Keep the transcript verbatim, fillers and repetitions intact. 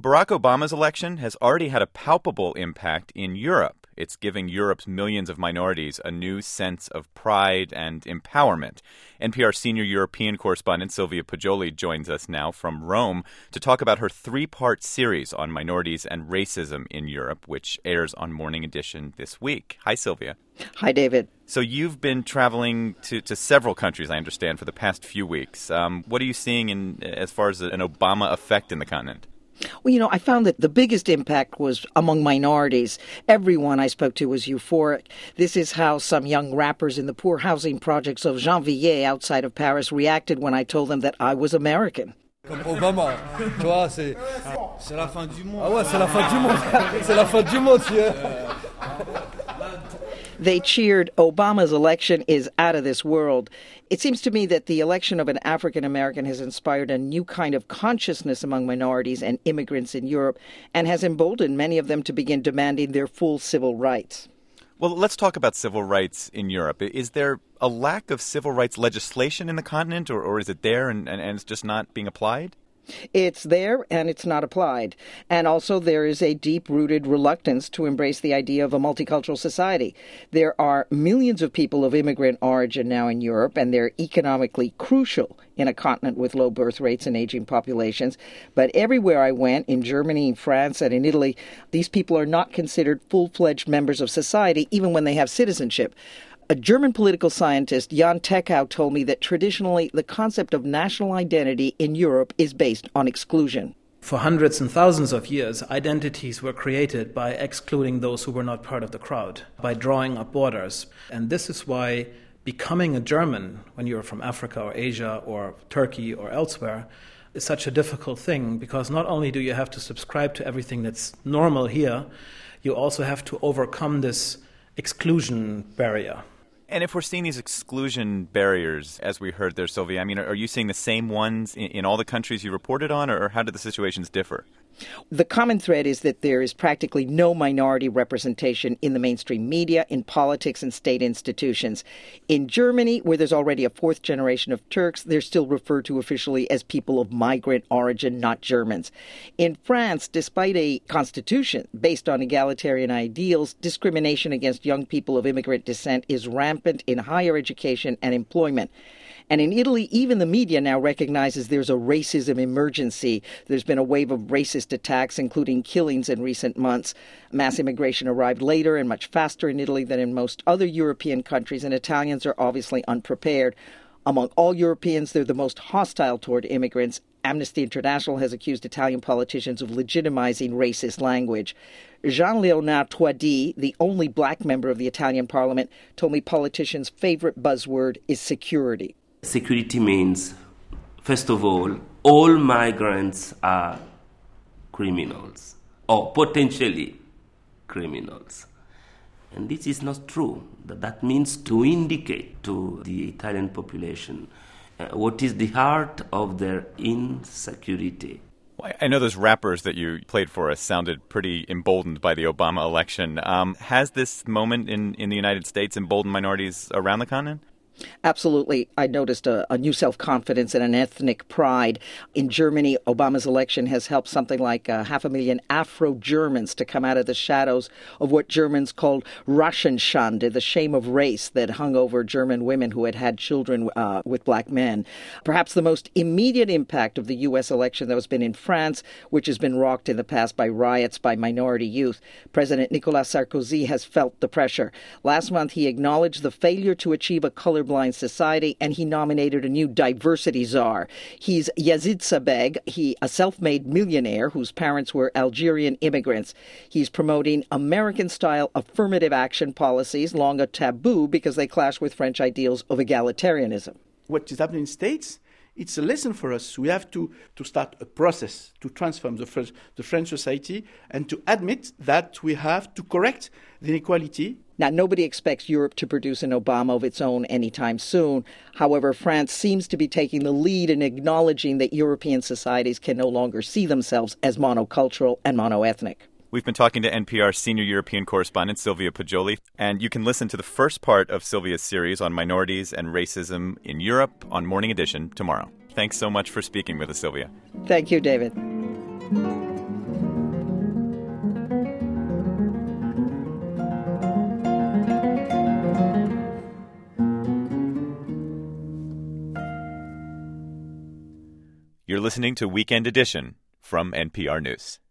Barack Obama's election has already had a palpable impact in Europe. It's giving Europe's millions of minorities a new sense of pride and empowerment. N P R senior European correspondent Sylvia Poggioli joins us now from Rome to talk about her three-part series on minorities and racism in Europe, which airs on Morning Edition this week. Hi, Sylvia. Hi, David. So you've been traveling to, to several countries, I understand, for the past few weeks. Um, what are you seeing in as far as an Obama effect in the continent? Well, you know, I found that the biggest impact was among minorities. Everyone I spoke to was euphoric. This is how some young rappers in the poor housing projects of Gennevilliers outside of Paris reacted when I told them that I was American. Comme Obama, tu vois, c'est c'est la fin du monde. Ah ouais, c'est la fin du monde. C'est la fin du monde, yeah. They cheered, Obama's election is out of this world. It seems to me that the election of an African American has inspired a new kind of consciousness among minorities and immigrants in Europe and has emboldened many of them to begin demanding their full civil rights. Well, let's talk about civil rights in Europe. Is there a lack of civil rights legislation in the continent, or, or is it there and, and, and it's just not being applied? It's there and it's not applied. And also there is a deep-rooted reluctance to embrace the idea of a multicultural society. There are millions of people of immigrant origin now in Europe, and they're economically crucial in a continent with low birth rates and aging populations. But everywhere I went, in Germany, France, and in Italy, these people are not considered full-fledged members of society, even when they have citizenship. A German political scientist, Jan Techau, told me that traditionally the concept of national identity in Europe is based on exclusion. For hundreds and thousands of years, identities were created by excluding those who were not part of the crowd, by drawing up borders. And this is why becoming a German, when you're from Africa or Asia or Turkey or elsewhere, is such a difficult thing, because not only do you have to subscribe to everything that's normal here, you also have to overcome this exclusion barrier. And if we're seeing these exclusion barriers, as we heard there, Sylvia, I mean, are you seeing the same ones in, in all the countries you reported on, or how do the situations differ? The common thread is that there is practically no minority representation in the mainstream media, in politics, and state institutions. In Germany, where there's already a fourth generation of Turks, they're still referred to officially as people of migrant origin, not Germans. In France, despite a constitution based on egalitarian ideals, discrimination against young people of immigrant descent is rampant in higher education and employment. And in Italy, even the media now recognizes there's a racism emergency. There's been a wave of racist attacks, including killings in recent months. Mass immigration arrived later and much faster in Italy than in most other European countries, and Italians are obviously unprepared. Among all Europeans, they're the most hostile toward immigrants. Amnesty International has accused Italian politicians of legitimizing racist language. Jean-Léonard Toady, the only black member of the Italian parliament, told me politicians' favorite buzzword is security. Security means, first of all, all migrants are criminals, or potentially criminals. And this is not true. That means to indicate to the Italian population uh, what is the heart of their insecurity. Well, I know those rappers that you played for us sounded pretty emboldened by the Obama election. Um, has this moment in, in the United States emboldened minorities around the continent? Absolutely. I noticed a, a new self-confidence and an ethnic pride. In Germany, Obama's election has helped something like uh, half a million Afro-Germans to come out of the shadows of what Germans called Rassenschande, the shame of race that hung over German women who had had children uh, with black men. Perhaps the most immediate impact of the U S election, though, has been in France, which has been rocked in the past by riots by minority youth. President Nicolas Sarkozy has felt the pressure. Last month, he acknowledged the failure to achieve a colorblind society, and he nominated a new diversity czar. He's Yazid Sabeg, he a self-made millionaire whose parents were Algerian immigrants. He's promoting American-style affirmative action policies, long a taboo because they clash with French ideals of egalitarianism. What is happening in the States, it's a lesson for us. We have to, to start a process to transform the French, the French society and to admit that we have to correct the inequality. Now, nobody expects Europe to produce an Obama of its own anytime soon. However, France seems to be taking the lead in acknowledging that European societies can no longer see themselves as monocultural and monoethnic. We've been talking to N P R senior European correspondent Sylvia Poggioli, and you can listen to the first part of Sylvia's series on minorities and racism in Europe on Morning Edition tomorrow. Thanks so much for speaking with us, Sylvia. Thank you, David. You're listening to Weekend Edition from N P R News.